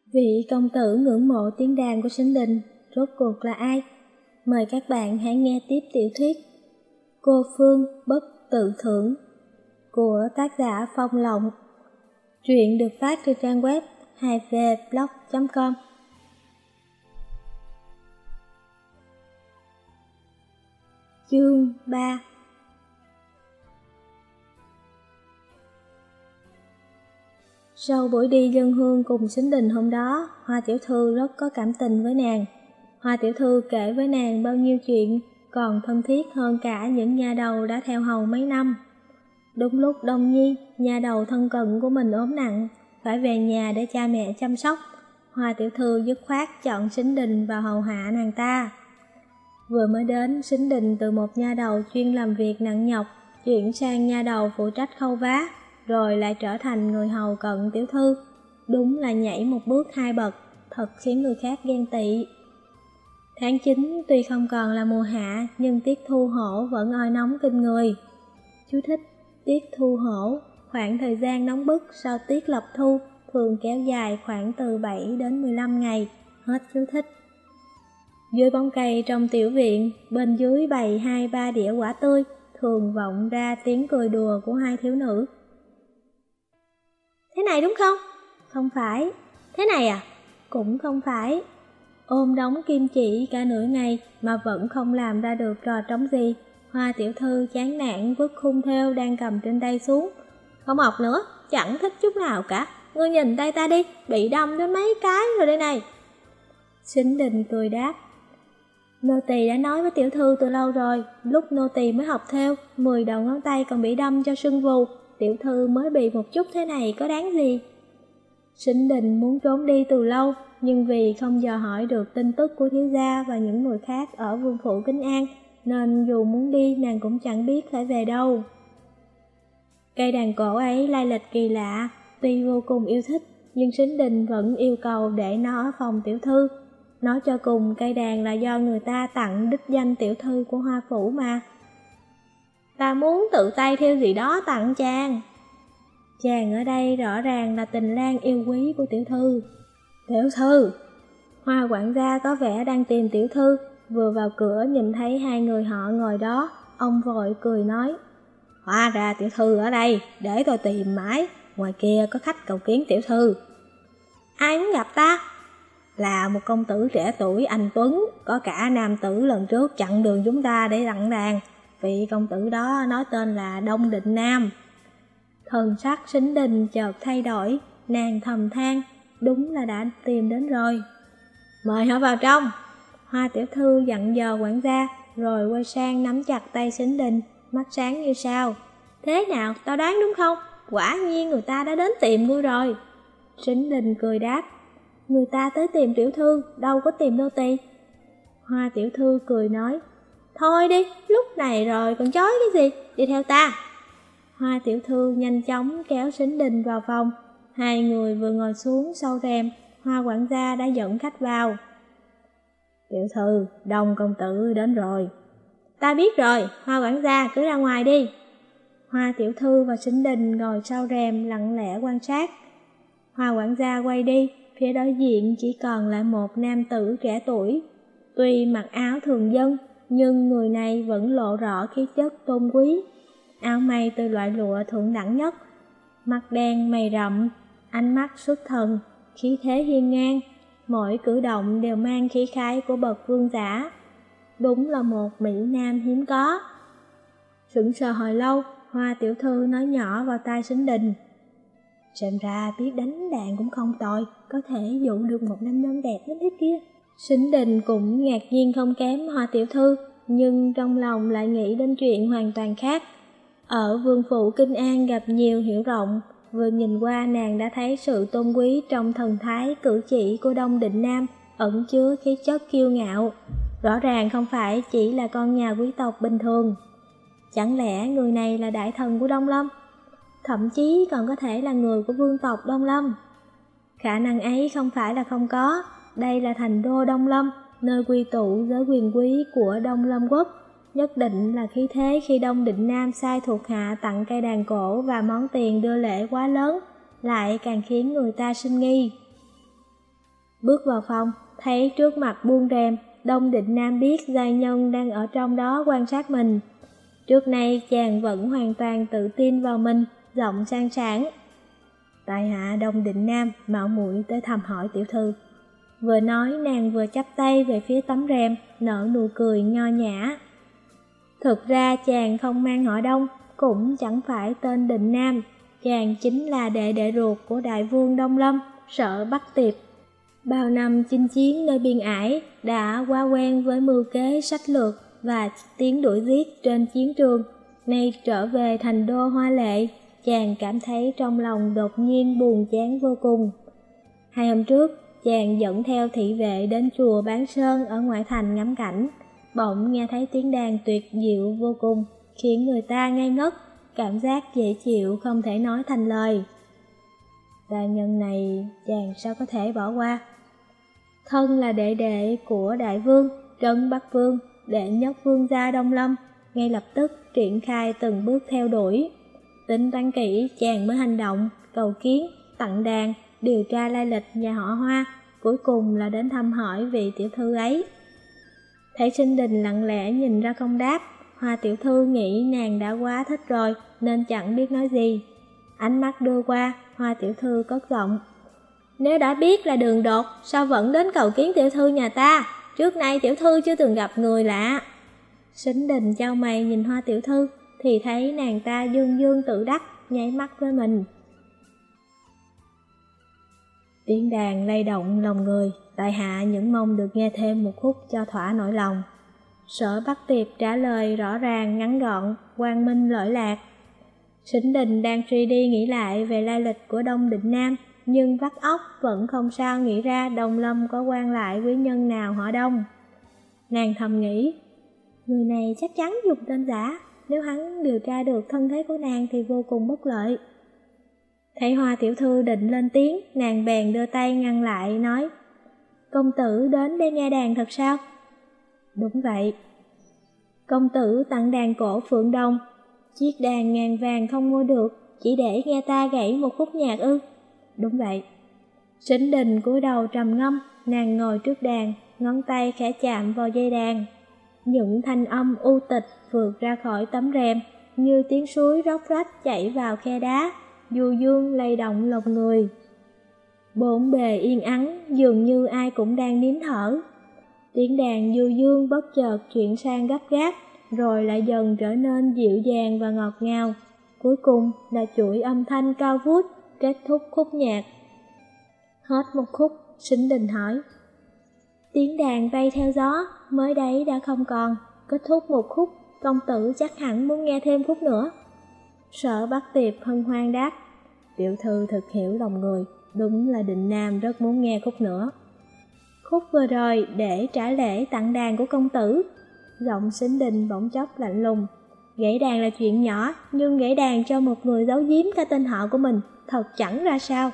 Vị công tử ngưỡng mộ tiếng đàn của Sính Đình rốt cuộc là ai? Mời các bạn hãy nghe tiếp tiểu thuyết Cô Phương Bất Tự Thưởng của tác giả Phong Lộng. Truyện được phát trên trang web 2vblog.com. Chương 3. Sau buổi đi dân hương cùng Sính Đình hôm đó, Hoa tiểu thư rất có cảm tình với nàng. Hoa tiểu thư kể với nàng bao nhiêu chuyện, còn thân thiết hơn cả những nha đầu đã theo hầu mấy năm. Đúng lúc Đông Nhi, nha đầu thân cận của mình ốm nặng, phải về nhà để cha mẹ chăm sóc, Hoa tiểu thư dứt khoát chọn Sính Đình vào hầu hạ nàng ta. Vừa mới đến, Sính Đình từ một nha đầu chuyên làm việc nặng nhọc, chuyển sang nha đầu phụ trách khâu vá, rồi lại trở thành người hầu cận tiểu thư. Đúng là nhảy một bước hai bậc, thật khiến người khác ghen tị. Tháng 9 tuy không còn là mùa hạ, nhưng tiết thu hổ vẫn oi nóng kinh người. Chú thích: tiết thu hổ, khoảng thời gian nóng bức sau tiết lập thu, thường kéo dài khoảng từ 7 đến 15 ngày. Hết chú thích. Dưới bóng cây trong tiểu viện, bên dưới bày 2-3 đĩa quả tươi, thường vọng ra tiếng cười đùa của hai thiếu nữ. Thế này đúng không? Không phải. Thế này à? Cũng không phải. Ôm đống kim chỉ cả nửa ngày mà vẫn không làm ra được trò trống gì. Hoa tiểu thư chán nản vứt khung thêu đang cầm trên tay xuống. Không học nữa, chẳng thích chút nào cả. Ngươi nhìn tay ta đi, bị đâm đến mấy cái rồi đây này. Sính Đình cười đáp: Nô tỳ đã nói với tiểu thư từ lâu rồi, lúc nô tỳ mới học thêu, 10 đầu ngón tay còn bị đâm cho sưng vù, tiểu thư mới bị một chút thế này có đáng gì. Sính Đình muốn trốn đi từ lâu, nhưng vì không dò hỏi được tin tức của thiếu gia và những người khác ở vương phủ Kính An, nên dù muốn đi nàng cũng chẳng biết phải về đâu. Cây đàn cổ ấy lai lịch kỳ lạ, tuy vô cùng yêu thích, nhưng Sính Đình vẫn yêu cầu để nó ở phòng tiểu thư. Nói cho cùng, cây đàn là do người ta tặng đích danh tiểu thư của Hoa phủ mà. Ta muốn tự tay thêu gì đó tặng chàng. Chàng ở đây rõ ràng là tình lang yêu quý của tiểu thư. Tiểu thư! Hoa quản gia có vẻ đang tìm tiểu thư, vừa vào cửa nhìn thấy hai người họ ngồi đó, ông vội cười nói: Hóa ra tiểu thư ở đây, để tôi tìm mãi, ngoài kia có khách cầu kiến tiểu thư. Ai muốn gặp ta? Là một công tử trẻ tuổi anh tuấn, có cả nam tử lần trước chặn đường chúng ta để tặng đàn. Vị công tử đó nói tên là Đông Định Nam. Thần sắc Sính Đình chợt thay đổi, nàng thầm than, đúng là đã tìm đến rồi. Mời họ vào trong. Hoa tiểu thư dặn dò quản gia, rồi quay sang nắm chặt tay Sính Đình, mắt sáng như sao. Thế nào, tao đoán đúng không? Quả nhiên người ta đã đến tìm ngươi rồi. Sính Đình cười đáp: Người ta tới tìm tiểu thư, đâu có tìm nô tỳ. Hoa tiểu thư cười nói: Thôi đi, lúc này rồi còn chối cái gì, đi theo ta. Hoa tiểu thư nhanh chóng kéo Sính Đình vào phòng. Hai người vừa ngồi xuống sau rèm, Hoa quản gia đã dẫn khách vào. Tiểu thư, Đông công tử đến rồi. Ta biết rồi, Hoa quản gia cứ ra ngoài đi. Hoa tiểu thư và Sính Đình ngồi sau rèm lặng lẽ quan sát. Hoa quản gia quay đi, phía đối diện chỉ còn lại một nam tử trẻ tuổi. Tuy mặc áo thường dân, nhưng người này vẫn lộ rõ khí chất tôn quý. Áo may từ loại lụa thượng đẳng nhất, mặt đen mày rậm, ánh mắt xuất thần, khí thế hiên ngang, mỗi cử động đều mang khí khái của bậc vương giả. Đúng là một mỹ nam hiếm có. Sững sờ hồi lâu, Hoa tiểu thư nói nhỏ vào tai Sính Đình: Xem ra biết đánh đàn cũng không tồi, có thể dụ được một nam nhân đẹp đến thế kia. Sính Đình cũng ngạc nhiên không kém Hoa tiểu thư, nhưng trong lòng lại nghĩ đến chuyện hoàn toàn khác. Ở vương phủ Kinh An gặp nhiều hiểu rộng, vừa nhìn qua nàng đã thấy sự tôn quý trong thần thái cử chỉ của Đông Định Nam, ẩn chứa khí chất kiêu ngạo. Rõ ràng không phải chỉ là con nhà quý tộc bình thường. Chẳng lẽ người này là đại thần của Đông Lâm? Thậm chí còn có thể là người của vương tộc Đông Lâm. Khả năng ấy không phải là không có. Đây là thành đô Đông Lâm, nơi quy tụ giới quyền quý của Đông Lâm quốc. Nhất định là khí thế khi Đông Định Nam sai thuộc hạ tặng cây đàn cổ và món tiền đưa lễ quá lớn, lại càng khiến người ta sinh nghi. Bước vào phòng, thấy trước mặt buông rèm, Đông Định Nam biết giai nhân đang ở trong đó quan sát mình. Trước nay chàng vẫn hoàn toàn tự tin vào mình, giọng sang sảng. Tại hạ Đông Định Nam, mạo muội tới thăm hỏi tiểu thư. Vừa nói nàng vừa chắp tay về phía tấm rèm, nở nụ cười nho nhã. Thực ra chàng không mang họ Đông, cũng chẳng phải tên Định Nam. Chàng chính là đệ đệ ruột của đại vương Đông Lâm, Sở Bắc Tiệp. Bao năm chinh chiến nơi biên ải, đã quá quen với mưu kế sách lược và tiếng đuổi giết trên chiến trường. Nay trở về thành đô hoa lệ, chàng cảm thấy trong lòng đột nhiên buồn chán vô cùng. 2 hôm trước, chàng dẫn theo thị vệ đến chùa Bán Sơn ở ngoại thành ngắm cảnh. Bỗng nghe thấy tiếng đàn tuyệt diệu vô cùng, khiến người ta ngây ngất, cảm giác dễ chịu không thể nói thành lời. Gia nhân này chàng sao có thể bỏ qua? Thân là đệ đệ của đại vương, Trấn Bắc Vương, đệ nhất vương gia Đông Lâm, ngay lập tức triển khai từng bước theo đuổi. Tính toán kỹ chàng mới hành động, cầu kiến, tặng đàn, điều tra lai lịch nhà họ Hoa, cuối cùng là đến thăm hỏi vị tiểu thư ấy. Thấy Sinh Đình lặng lẽ nhìn ra không đáp, Hoa tiểu thư nghĩ nàng đã quá thích rồi nên chẳng biết nói gì. Ánh mắt đưa qua, Hoa tiểu thư cất giọng. Nếu đã biết là đường đột, sao vẫn đến cầu kiến tiểu thư nhà ta? Trước nay tiểu thư chưa từng gặp người lạ. Sinh Đình chau mày nhìn Hoa tiểu thư, thì thấy nàng ta dương dương tự đắc, nháy mắt với mình. Tiếng đàn lay động lòng người, tại hạ những mong được nghe thêm một khúc cho thỏa nỗi lòng. Sở Bắc Tiệp trả lời rõ ràng, ngắn gọn, quang minh lỗi lạc. Sinh Đình đang suy đi nghĩ lại về lai lịch của Đông Định Nam, nhưng vắt óc vẫn không sao nghĩ ra Đông Lâm có quan lại quý nhân nào họ Đông. Nàng thầm nghĩ, người này chắc chắn dùng tên giả, nếu hắn điều tra được thân thế của nàng thì vô cùng bất lợi. Thấy Hoa tiểu thư định lên tiếng, nàng bèn đưa tay ngăn lại, nói, công tử đến để nghe đàn thật sao? Đúng vậy. Công tử tặng đàn cổ Phượng Đồng, chiếc đàn ngàn vàng không mua được, chỉ để nghe ta gảy một khúc nhạc ư? Đúng vậy. Sinh Đình cúi đầu trầm ngâm, nàng ngồi trước đàn, ngón tay khẽ chạm vào dây đàn. Những thanh âm u tịch vượt ra khỏi tấm rèm, như tiếng suối róc rách chảy vào khe đá, du dương lay động lòng người. Bốn bề yên ắng, dường như ai cũng đang nín thở. Tiếng đàn du dương bất chợt chuyển sang gấp gáp, rồi lại dần trở nên dịu dàng và ngọt ngào. Cuối cùng là chuỗi âm thanh cao vút, kết thúc khúc nhạc. Hết một khúc, Sinh Đình hỏi, tiếng đàn bay theo gió, mới đấy đã không còn, kết thúc một khúc, công tử chắc hẳn muốn nghe thêm khúc nữa. Sở Bắc Tiệp hân hoan đáp, tiểu thư thực hiểu lòng người, đúng là Định Nam rất muốn nghe khúc nữa. Khúc vừa rồi để trả lễ tặng đàn của công tử. Giọng Sinh Đình bỗng chốc lạnh lùng. Gãy đàn là chuyện nhỏ, nhưng gãy đàn cho một người giấu giếm cả tên họ của mình, thật chẳng ra sao.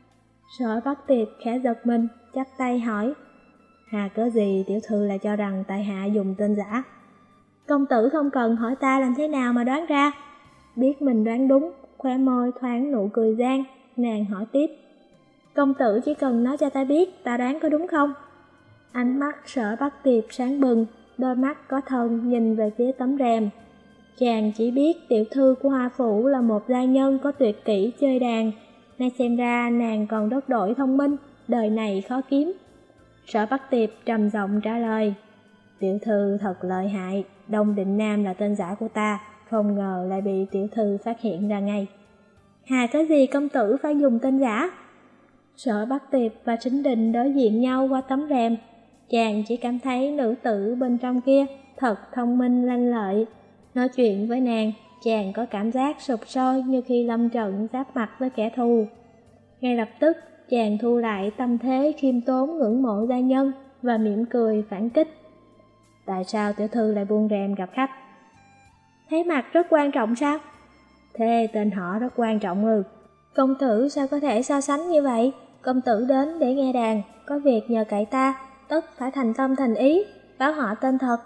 Sở Bắc Tiệp khẽ giật mình, chắp tay hỏi, hà cớ gì tiểu thư lại cho rằng tại hạ dùng tên giả? Công tử không cần hỏi ta làm thế nào mà đoán ra. Biết mình đoán đúng, khóe môi thoáng nụ cười gian, nàng hỏi tiếp, công tử chỉ cần nói cho ta biết ta đoán có đúng không? Ánh mắt Sở Bắc Tiệp sáng bừng, đôi mắt có thần nhìn về phía tấm rèm. Chàng chỉ biết tiểu thư của Hoa Phủ là một gia nhân có tuyệt kỹ chơi đàn, nay xem ra nàng còn rất đổi thông minh, đời này khó kiếm. Sở Bắc Tiệp trầm giọng trả lời, tiểu thư thật lợi hại, Đông Định Nam là tên giả của ta, không ngờ lại bị tiểu thư phát hiện ra ngay. Hà cái gì công tử phải dùng tên giả? Sở Bắc Tiệp và Sinh Đình đối diện nhau qua tấm rèm. Chàng chỉ cảm thấy nữ tử bên trong kia thật thông minh lanh lợi. Nói chuyện với nàng, chàng có cảm giác sụp sôi như khi lâm trận giáp mặt với kẻ thù. Ngay lập tức, chàng thu lại tâm thế khiêm tốn ngưỡng mộ gia nhân và mỉm cười phản kích. Tại sao tiểu thư lại buông rèm gặp khách? Thấy mặt rất quan trọng sao? Thế tên họ rất quan trọng ư? Công tử sao có thể so sánh như vậy? Công tử đến để nghe đàn, có việc nhờ cậy ta, tất phải thành tâm thành ý, báo họ tên thật.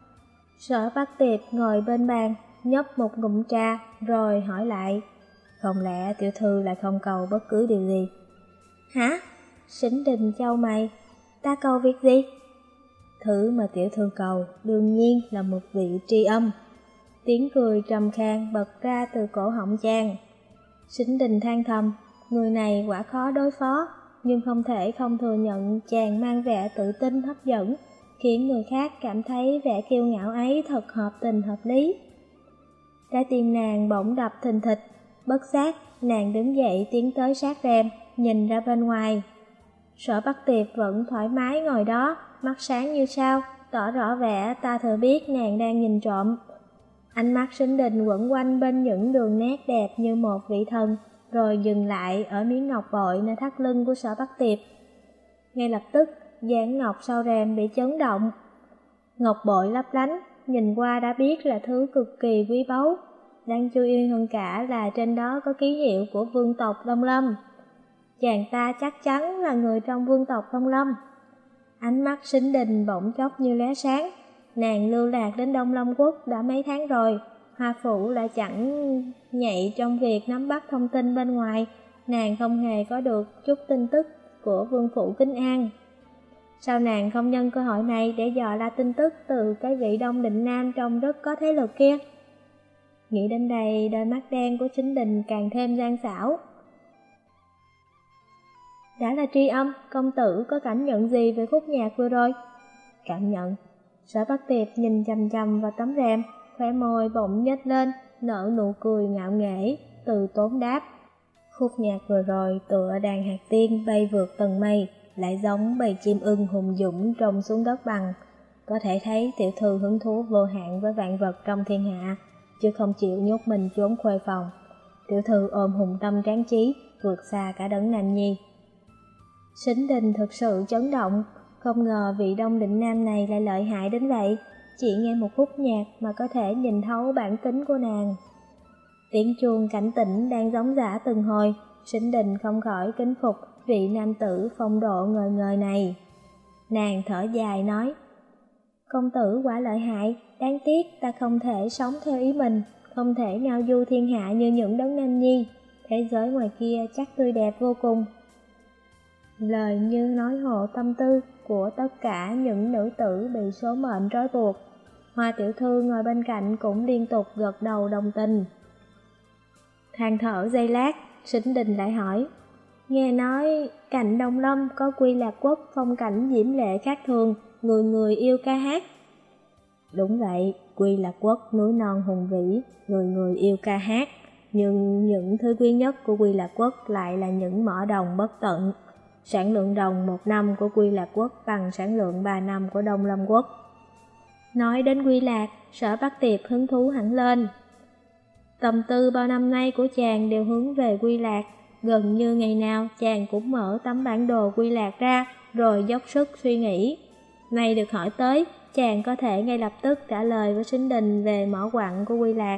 Sở Bắc Tiệp ngồi bên bàn, nhấp một ngụm trà, rồi hỏi lại, không lẽ tiểu thư lại không cầu bất cứ điều gì? Hả? Sính Đình chau mày. Ta cầu việc gì? Thứ mà tiểu thư cầu đương nhiên là một vị tri âm. Tiếng cười trầm khan bật ra từ cổ họng chàng. Sính Đình than thầm, người này quả khó đối phó, nhưng không thể không thừa nhận chàng mang vẻ tự tin hấp dẫn, khiến người khác cảm thấy vẻ kiêu ngạo ấy thật hợp tình hợp lý. Trái tim nàng bỗng đập thình thịch, bất giác nàng đứng dậy tiến tới sát rèm, nhìn ra bên ngoài. Sở Bắc Tiệp vẫn thoải mái ngồi đó, mắt sáng như sao, tỏ rõ vẻ ta thừa biết nàng đang nhìn trộm. Ánh mắt Sính Đình quẩn quanh bên những đường nét đẹp như một vị thần, rồi dừng lại ở miếng ngọc bội nơi thắt lưng của Sở Bắc Tiệp. Ngay lập tức, dáng ngọc sau rèm bị chấn động. Ngọc bội lấp lánh, nhìn qua đã biết là thứ cực kỳ quý báu. Đáng chú ý hơn cả là trên đó có ký hiệu của vương tộc Đông Lâm. Chàng ta chắc chắn là người trong vương tộc Đông Lâm. Ánh mắt Sính Đình bỗng chốc như lóe sáng. Nàng lưu lạc đến Đông Lâm Quốc đã mấy tháng rồi, Hoa Phủ lại chẳng nhạy trong việc nắm bắt thông tin bên ngoài. Nàng không hề có được chút tin tức của vương phủ Kính An. Sao nàng không nhân cơ hội này để dò la tin tức từ cái vị Đông Định Nam trông rất có thế lực kia? Nghĩ đến đây, đôi mắt đen của Sính Đình càng thêm gian xảo. Đã là tri âm, công tử có cảm nhận gì về khúc nhạc vừa rồi? Cảm nhận. Sở Bắc Tiệp nhìn chằm chằm vào tấm rèm, khóe môi bỗng nhếch lên, nở nụ cười ngạo nghễ, từ tốn đáp. Khúc nhạc vừa rồi tựa đàn hạt tiên bay vượt tầng mây, lại giống bầy chim ưng hùng dũng trông xuống đất bằng. Có thể thấy tiểu thư hứng thú vô hạn với vạn vật trong thiên hạ, chứ không chịu nhốt mình trốn khuê phòng. Tiểu thư ôm hùng tâm tráng trí, vượt xa cả đấng Nam Nhi. Sính Đình thực sự chấn động, không ngờ vị Đông Định Nam này lại lợi hại đến vậy, chỉ nghe một khúc nhạc mà có thể nhìn thấu bản tính của nàng. Tiếng chuông cảnh tỉnh đang gióng giã từng hồi, Sính Đình không khỏi kính phục vị nam tử phong độ ngời ngời này. Nàng thở dài nói, công tử quả lợi hại, đáng tiếc ta không thể sống theo ý mình, không thể ngao du thiên hạ như những đấng Nam Nhi, thế giới ngoài kia chắc tươi đẹp vô cùng. Lời như nói hộ tâm tư của tất cả những nữ tử bị số mệnh trói buộc. Hoa tiểu thư ngồi bên cạnh cũng liên tục gật đầu đồng tình. Than thở giây lát, Sính Đình lại hỏi, nghe nói cạnh Đông Lâm có Quy Lạc Quốc phong cảnh diễm lệ khác thường, người người yêu ca hát. Đúng vậy, Quy Lạc Quốc núi non hùng vĩ, người người yêu ca hát, nhưng những thứ quý nhất của Quy Lạc Quốc lại là những mỏ đồng bất tận. Sản lượng đồng 1 năm của Quy Lạc Quốc bằng sản lượng 3 năm của Đông Lâm Quốc. Nói đến Quy Lạc, Sở Bắc Tiệp hứng thú hẳn lên. Tâm tư bao năm nay của chàng đều hướng về Quy Lạc, gần như ngày nào chàng cũng mở tấm bản đồ Quy Lạc ra rồi dốc sức suy nghĩ. Nay được hỏi tới, chàng có thể ngay lập tức trả lời với Sính Đình về mỏ quặng của Quy Lạc.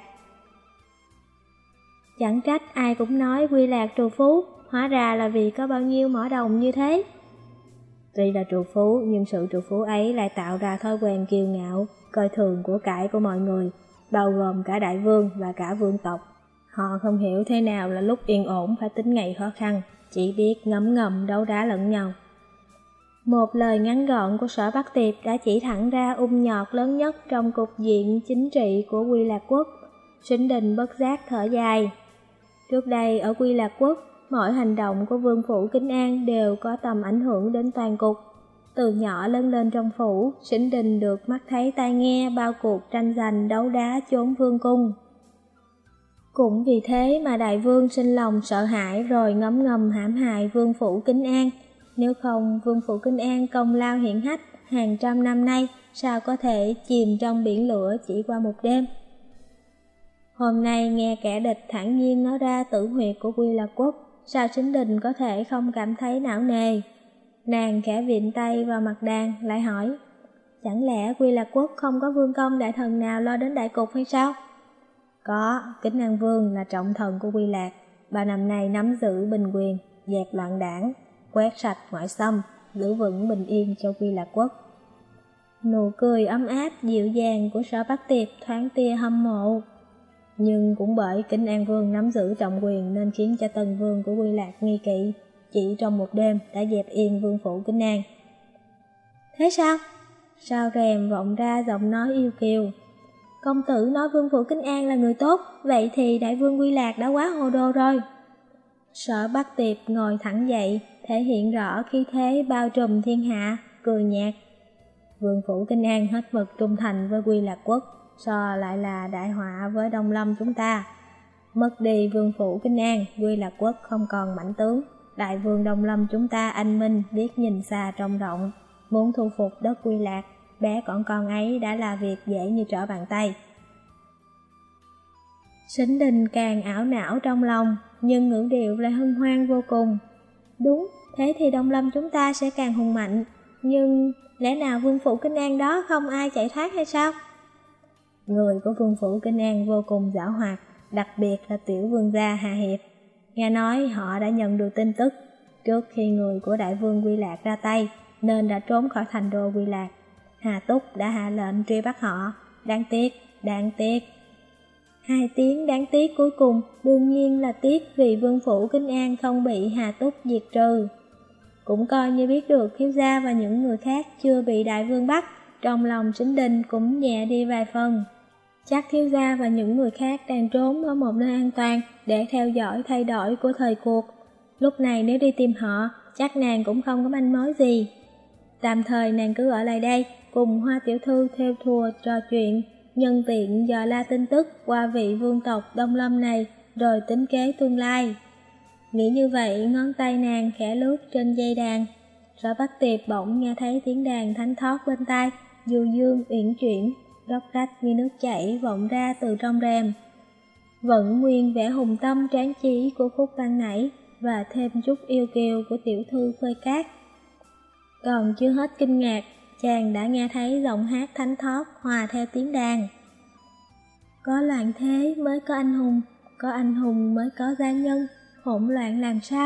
Chẳng trách ai cũng nói Quy Lạc trù phú, hóa ra là vì có bao nhiêu mỏ đồng như thế. Tuy là trù phú, nhưng sự trù phú ấy lại tạo ra thói quen kiêu ngạo, coi thường của cải của mọi người, bao gồm cả đại vương và cả vương tộc. Họ không hiểu thế nào là lúc yên ổn phải tính ngày khó khăn, chỉ biết ngấm ngầm đấu đá lẫn nhau. Một lời ngắn gọn của Sở Bắc Tiệp đã chỉ thẳng ra nhọt lớn nhất trong cục diện chính trị của Quy Lạc Quốc. Sính Đình bất giác thở dài. Trước đây ở Quy Lạc Quốc, mọi hành động của vương phủ Kính An đều có tầm ảnh hưởng đến toàn cục. Từ nhỏ lớn lên trong phủ, Sính Đình được mắt thấy tai nghe bao cuộc tranh giành đấu đá chốn vương cung. Cũng vì thế mà đại vương sinh lòng sợ hãi rồi ngấm ngầm hãm hại vương phủ Kính An. Nếu không, vương phủ Kính An công lao hiển hách hàng trăm năm nay, sao có thể chìm trong biển lửa chỉ qua một đêm. Hôm nay nghe kẻ địch thản nhiên nói ra tử huyệt của Quy Lạc Quốc, sao Sính Đình có thể không cảm thấy não nề. Nàng khẽ vịn tay vào mặt đàn, lại hỏi, chẳng lẽ Quy Lạc Quốc không có vương công đại thần nào lo đến đại cục hay sao? Có, Kính An Vương là trọng thần của Quy Lạc, 3 năm nay nắm giữ binh quyền, dẹp loạn đảng, quét sạch ngoại xâm, giữ vững bình yên cho Quy Lạc Quốc. Nụ cười ấm áp dịu dàng của Sở Bắc Tiệp thoáng tia hâm mộ. Nhưng cũng bởi Kính An Vương nắm giữ trọng quyền nên khiến cho Tân Vương của Quy Lạc nghi kỵ. chỉ trong một đêm đã dẹp yên Vương phủ Kinh An. Thế sao? Sau rèm vọng ra giọng nói yêu kiều. Công tử nói Vương phủ Kinh An là người tốt, vậy thì đại vương Quy Lạc đã quá hồ đồ rồi. Sở Bắc Tiệp ngồi thẳng dậy, thể hiện rõ khí thế bao trùm thiên hạ, cười nhạt. Vương phủ Kinh An hết mực trung thành với Quy Lạc quốc, so lại là đại họa với Đông Lâm chúng ta. Mất đi Vương phủ Kinh An, Quy Lạc quốc không còn mãnh tướng. Đại vương Đông Lâm chúng ta anh minh, biết nhìn xa trông rộng, muốn thu phục đất Quy Lạc, bé con ấy đã là việc dễ như trở bàn tay. Sính Đình càng ảo não trong lòng, nhưng ngữ điệu lại hân hoan vô cùng. Đúng, thế thì Đông Lâm chúng ta sẽ càng hùng mạnh, nhưng lẽ nào Vương phủ Kinh An đó không ai chạy thoát hay sao? Người của Vương phủ Kinh An vô cùng giảo hoạt, đặc biệt là tiểu vương gia Hà Hiệp. Nghe nói họ đã nhận được tin tức trước khi người của đại vương Quy Lạc ra tay, nên đã trốn khỏi thành đô Quy Lạc. Hà Túc đã hạ lệnh truy bắt họ. Đáng tiếc. 2 tiếng đáng tiếc cuối cùng đương nhiên là tiếc vì Vương phủ Kinh An không bị Hà Túc diệt trừ. Cũng coi như biết được thiếu gia và những người khác chưa bị đại vương bắt, trong lòng Sính Đình cũng nhẹ đi vài phần. Chắc thiếu gia và những người khác đang trốn ở một nơi an toàn để theo dõi thay đổi của thời cuộc. Lúc này nếu đi tìm họ, chắc nàng cũng không có manh mối gì. Tạm thời nàng cứ ở lại đây, cùng Hoa tiểu thư theo thùa trò chuyện, nhân tiện dò la tin tức qua vị vương tộc Đông Lâm này, rồi tính kế tương lai. Nghĩ như vậy, ngón tay nàng khẽ lướt trên dây đàn. Sở Bắc Tiệp bỗng nghe thấy tiếng đàn thánh thót bên tai, du dương uyển chuyển, róc rách như nước chảy vọng ra từ trong rèm. Vẫn nguyên vẻ hùng tâm tráng trí của khúc ban nãy, và thêm chút yêu kiều của tiểu thư Phơi Cát. Còn chưa hết kinh ngạc, chàng đã nghe thấy giọng hát thánh thót hòa theo tiếng đàn. Có loạn thế mới có anh hùng mới có gia nhân, hỗn loạn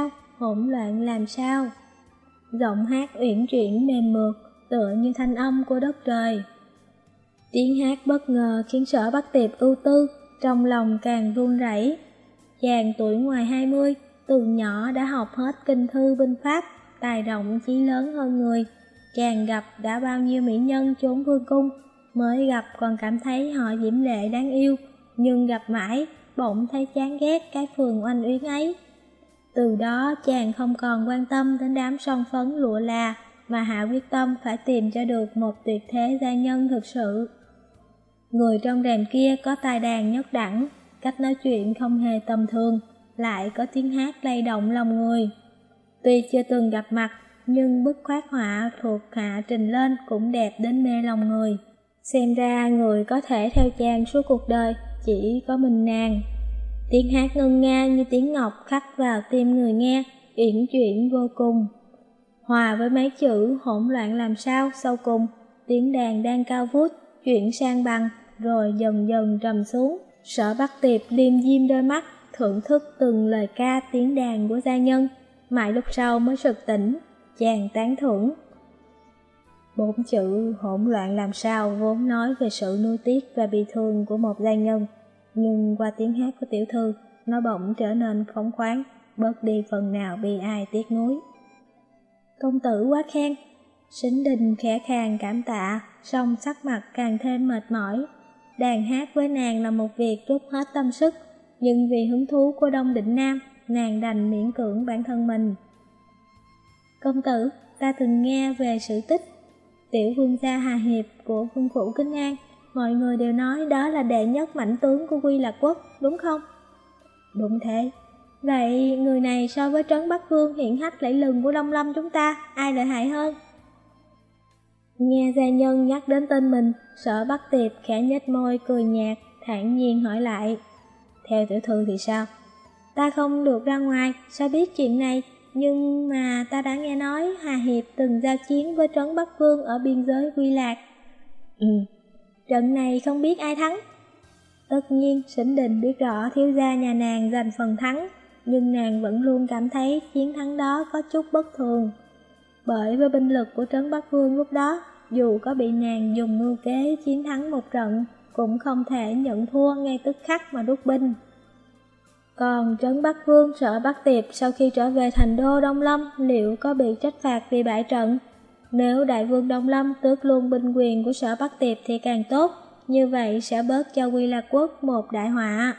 làm sao. Giọng hát uyển chuyển mềm mượt, tựa như thanh âm của đất trời. Tiếng hát bất ngờ khiến Sở Bắc Tiệp ưu tư, trong lòng càng run rẩy. Chàng tuổi ngoài 20, từ nhỏ đã học hết kinh thư binh pháp, tài rộng chí lớn hơn người. Chàng gặp đã bao nhiêu mỹ nhân trốn vương cung, mới gặp còn cảm thấy họ diễm lệ đáng yêu, nhưng gặp mãi, bỗng thấy chán ghét cái phường oanh uyển ấy. Từ đó chàng không còn quan tâm đến đám son phấn lụa là, mà hạ quyết tâm phải tìm cho được một tuyệt thế gia nhân thực sự. Người trong rèm kia có tài đàn nhất đẳng, cách nói chuyện không hề tầm thường, lại có tiếng hát lay động lòng người. Tuy chưa từng gặp mặt, nhưng bức khoác họa thuộc hạ trình lên cũng đẹp đến mê lòng người. Xem ra người có thể theo chàng suốt cuộc đời chỉ có mình nàng. Tiếng hát ngân nga như tiếng ngọc khắc vào tim người nghe, uyển chuyển vô cùng. Hòa với mấy chữ hỗn loạn làm sao sau cùng, tiếng đàn đang cao vút, chuyển sang bằng, rồi dần dần trầm xuống. Sở Bắc Tiệp liêm diêm đôi mắt, thưởng thức từng lời ca tiếng đàn của gia nhân, mãi lúc sau mới sực tỉnh, chàng tán thưởng. 4 chữ hỗn loạn làm sao vốn nói về sự nuối tiếc và bị thương của một gia nhân, nhưng qua tiếng hát của tiểu thư, nó bỗng trở nên phóng khoáng, bớt đi phần nào bi ai tiếc nuối. Công tử quá khen. Sính Đình khẽ khàng cảm tạ, song sắc mặt càng thêm mệt mỏi. Đàn hát với nàng là một việc rút hết tâm sức, nhưng vì hứng thú của Đông Định Nam, nàng đành miễn cưỡng bản thân mình. Công tử, ta từng nghe về sự tích tiểu vương gia Hà Hiệp của Vương phủ Kinh An, mọi người đều nói đó là đệ nhất mãnh tướng của Quy Lạc quốc, đúng không? Đúng thế. Vậy người này so với Trấn Bắc Vương hiển hách lẫy lừng của Đông Lâm chúng ta, ai lợi hại hơn? Nghe gia nhân nhắc đến tên mình, Sở Bắc Tiệp khẽ nhếch môi cười nhạt, thản nhiên hỏi lại. Theo tiểu thư thì sao? Ta không được ra ngoài, sao biết chuyện này? Nhưng mà ta đã nghe nói Hà Hiệp từng giao chiến với Trấn Bắc Vương ở biên giới Quy Lạc. Trận này không biết ai thắng. Tất nhiên, Sính Đình biết rõ thiếu gia nhà nàng giành phần thắng, nhưng nàng vẫn luôn cảm thấy chiến thắng đó có chút bất thường. Bởi với binh lực của Trấn Bắc Vương lúc đó, dù có bị nàng dùng mưu kế chiến thắng một trận, cũng không thể nhận thua ngay tức khắc mà rút binh. Còn Trấn Bắc Vương Sở Bắc Tiệp sau khi trở về thành đô Đông Lâm liệu có bị trách phạt vì bại trận? Nếu đại vương Đông Lâm tước luôn binh quyền của Sở Bắc Tiệp thì càng tốt, như vậy sẽ bớt cho Quy Lạc Quốc một đại họa.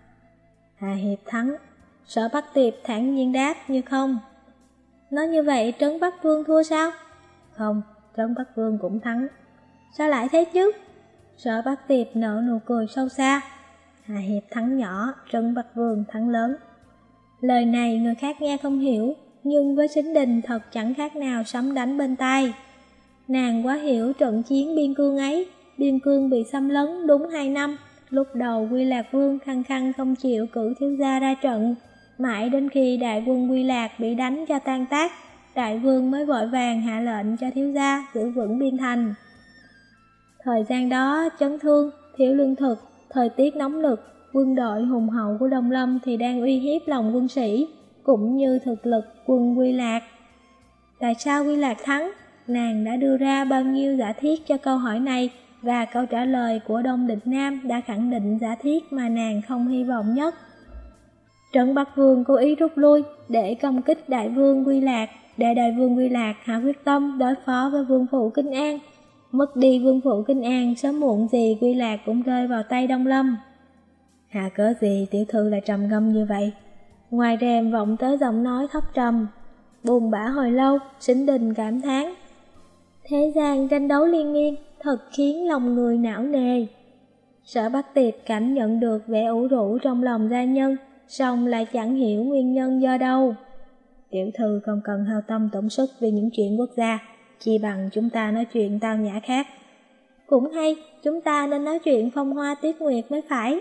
Hà Hiệp thắng, Sở Bắc Tiệp thản nhiên đáp như không. Nói như vậy Trấn Bắc Vương thua sao? Không, Trấn Bắc Vương cũng thắng. Sao lại thế chứ? Sở Bắc Tiệp nở nụ cười sâu xa. Hà Hiệp thắng nhỏ, Trấn Bắc Vương thắng lớn. Lời này người khác nghe không hiểu, nhưng với Sính Đình thật chẳng khác nào sấm đánh bên tai. Nàng quá hiểu trận chiến Biên Cương ấy. Biên Cương bị xâm lấn đúng 2 năm. Lúc đầu Quy Lạc Vương khăng khăng không chịu cử thiếu gia ra trận. Mãi đến khi đại quân Quy Lạc bị đánh cho tan tác, đại vương mới vội vàng hạ lệnh cho thiếu gia giữ vững biên thành. Thời gian đó chấn thương, thiếu lương thực, thời tiết nóng nực, quân đội hùng hậu của Đông Lâm thì đang uy hiếp lòng quân sĩ, cũng như thực lực quân Quy Lạc. Tại sao Quy Lạc thắng? Nàng đã đưa ra bao nhiêu giả thiết cho câu hỏi này, và câu trả lời của Đông Định Nam đã khẳng định giả thiết mà nàng không hy vọng nhất. Trấn Bắc Vương cố ý rút lui để công kích đại vương Quy Lạc, để đại vương Quy Lạc hạ quyết tâm đối phó với vương phủ Kinh An. Mất đi vương phủ Kinh An, sớm muộn gì Quy Lạc cũng rơi vào tay Đông Lâm. Hạ cớ gì tiểu thư lại trầm ngâm như vậy? Ngoài rèm vọng tới giọng nói thấp trầm. Buồn bã hồi lâu, Sính Đình cảm thán. Thế gian tranh đấu liên miên, thật khiến lòng người não nề. Sở Bắc Tiệp cảm nhận được vẻ ủ rũ trong lòng gia nhân, song lại chẳng hiểu nguyên nhân do đâu. Tiểu thư không cần hao tâm tổn sức vì những chuyện quốc gia, chỉ bằng chúng ta nói chuyện tao nhã khác. Cũng hay, chúng ta nên nói chuyện Phong Hoa Tuyết Nguyệt mới phải.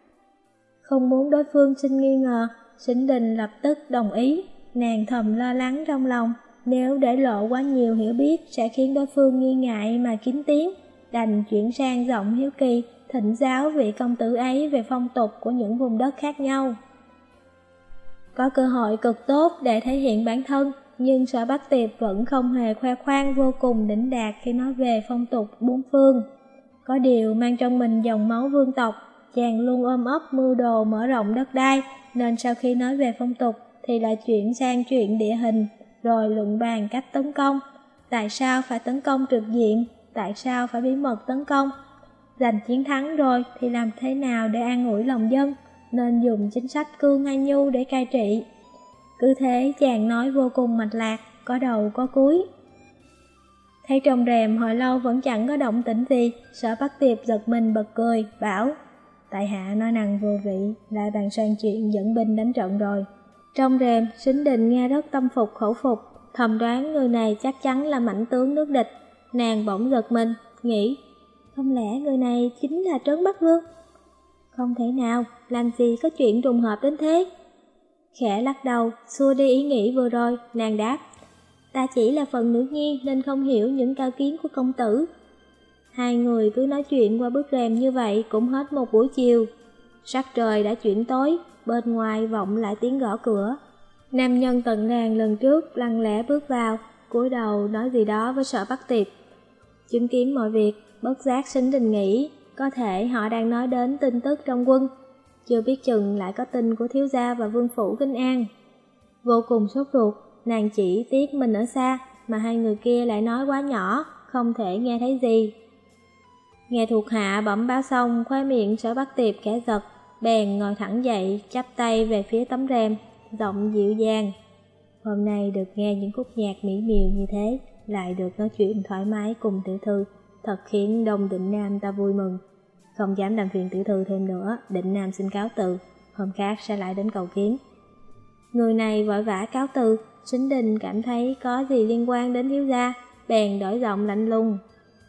Không muốn đối phương sinh nghi ngờ, Sính Đình lập tức đồng ý. Nàng thầm lo lắng trong lòng, nếu để lộ quá nhiều hiểu biết sẽ khiến đối phương nghi ngại mà kín tiếng, đành chuyển sang giọng hiếu kỳ, thỉnh giáo vị công tử ấy về phong tục của những vùng đất khác nhau. Có cơ hội cực tốt để thể hiện bản thân, nhưng Sở Bắc Tiệp vẫn không hề khoe khoang vô cùng đỉnh đạt khi nói về phong tục bốn phương. Có điều mang trong mình dòng máu vương tộc, chàng luôn ôm ấp mưu đồ mở rộng đất đai, nên sau khi nói về phong tục thì lại chuyển sang chuyện địa hình, rồi luận bàn cách tấn công. Tại sao phải tấn công trực diện? Tại sao phải bí mật tấn công? Giành chiến thắng rồi thì làm thế nào để an ủi lòng dân? Nên dùng chính sách cương hay nhu để cai trị. Cứ thế chàng nói vô cùng mạch lạc, có đầu có cuối. Thấy trong rèm hồi lâu vẫn chẳng có động tĩnh gì, Sở Bắc Tiệp giật mình bật cười, bảo: tại hạ nói năng vô vị, lại bàn sang chuyện dẫn binh đánh trận rồi. Trong rèm, Sính Đình nghe rất tâm phục khẩu phục, thầm đoán người này chắc chắn là mãnh tướng nước địch. Nàng bỗng giật mình, nghĩ, không lẽ người này chính là Trấn Bắc Vương? Không thể nào, làm gì có chuyện trùng hợp đến thế. Khẽ lắc đầu, xua đi ý nghĩ vừa rồi, nàng đáp, ta chỉ là phần nữ nhi nên không hiểu những cao kiến của công tử. Hai người cứ nói chuyện qua bức rèm như vậy cũng hết một buổi chiều. Sắc trời đã chuyển tối, bên ngoài vọng lại tiếng gõ cửa. Nam nhân tận đàn lần trước lặng lẽ bước vào, cúi đầu nói gì đó với Sở Bắc Tiệp. Chứng kiến mọi việc, bất giác Sính Đình nghĩ, có thể họ đang nói đến tin tức trong quân. Chưa biết chừng lại có tin của thiếu gia và vương phủ Kinh An. Vô cùng sốt ruột, nàng chỉ tiếc mình ở xa, mà hai người kia lại nói quá nhỏ, không thể nghe thấy gì. Nghe thuộc hạ bẩm báo xong, khóe miệng Sở Bắc Tiệp khẽ giật, bèn ngồi thẳng dậy, chắp tay về phía tấm rèm, giọng dịu dàng. Hôm nay được nghe những khúc nhạc mỹ miều như thế, lại được nói chuyện thoải mái cùng tiểu thư, thật khiến Đông Định Nam ta vui mừng. Không dám làm phiền tiểu thư thêm nữa, Định Nam xin cáo từ, hôm khác sẽ lại đến cầu kiến. Người này vội vã cáo từ, Sính Đình cảm thấy có gì liên quan đến thiếu gia, bèn đổi giọng lạnh lùng.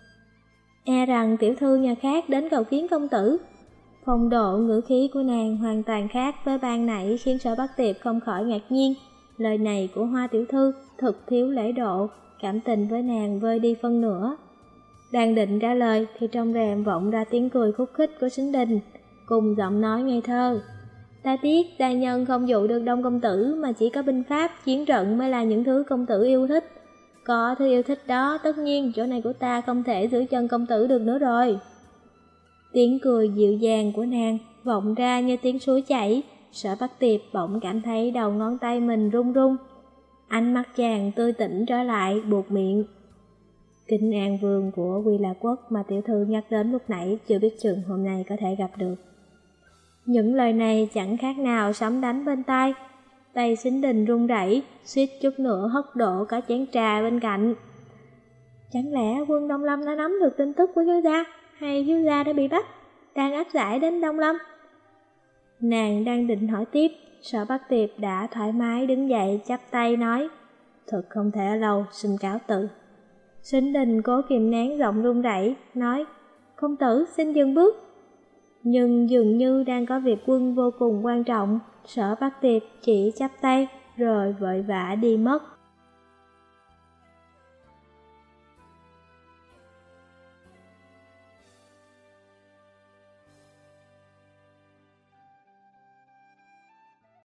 E rằng tiểu thư nhà khác đến cầu kiến công tử. Phong độ ngữ khí của nàng hoàn toàn khác với ban nãy, khiến Sở Bắc Tiệp không khỏi ngạc nhiên. Lời này của Hoa tiểu thư thật thiếu lễ độ, cảm tình với nàng vơi đi phân nửa. Đang định trả lời thì trong rèm vọng ra tiếng cười khúc khích của Sính Đình, cùng giọng nói ngây thơ. Ta biết đại nhân không dụ được Đông công tử, mà chỉ có binh pháp, chiến trận mới là những thứ công tử yêu thích. Có thứ yêu thích đó, tất nhiên chỗ này của ta không thể giữ chân công tử được nữa rồi. Tiếng cười dịu dàng của nàng vọng ra như tiếng suối chảy, Sở Bắc Tiệp bỗng cảm thấy đầu ngón tay mình run run. Ánh mắt chàng tươi tỉnh trở lại, buột miệng. Kinh An Vương của Quy La Quốc mà tiểu thư nhắc đến lúc nãy chưa biết chừng hôm nay có thể gặp được. Những lời này chẳng khác nào sấm đánh bên tai. Tay Sính Đình run rẩy, suýt chút nữa hất đổ cả chén trà bên cạnh. Chẳng lẽ Quân Đông Lâm đã nắm được tin tức của thiếu gia, hay thiếu gia đã bị bắt, đang áp giải đến Đông Lâm? Nàng đang định hỏi tiếp, Sở Bắc Tiệp đã thoải mái đứng dậy chắp tay nói, thật không thể ở lâu, xin cáo từ. Sính Đình cố kìm nén giọng run rẩy, nói, công tử xin dừng bước. Nhưng dường như đang có việc quân vô cùng quan trọng, Sở Bắc Tiệp chỉ chắp tay rồi vội vã đi mất.